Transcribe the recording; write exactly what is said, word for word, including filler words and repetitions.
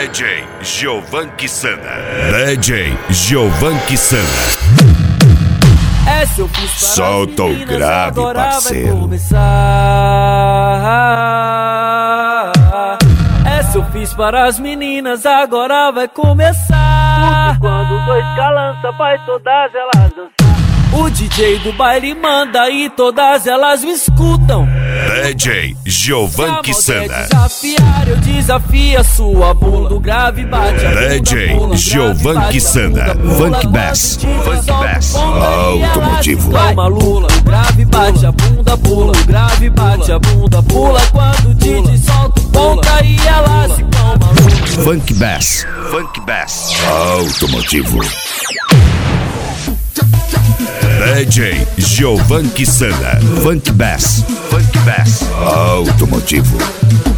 D J Giovan Kisana. D J Giovan Kisana. Essa eu fiz para solta o grave, agora parceiro. Vai começar. Essa eu fiz para as meninas, agora vai começar. Porque quando dois calança, faz todas elas dançar. O D J do baile manda e todas elas me escutam. D J Giovan Kisana. Desafiar, eu desafio a sua bunda. O grave bate a bunda. D J Giovan Kisana. Funk Bass. Funk Bass. Automotivo. Calma, Lula. O grave bate a bunda, pula. O grave bate a bunda, pula. Quando o D J solta o ponta e ela se calma, Lula. Funk Bass. Funk Bass. Automotivo. D J Giovan Kisana. Funk Bass. Funk Bass. Automotivo.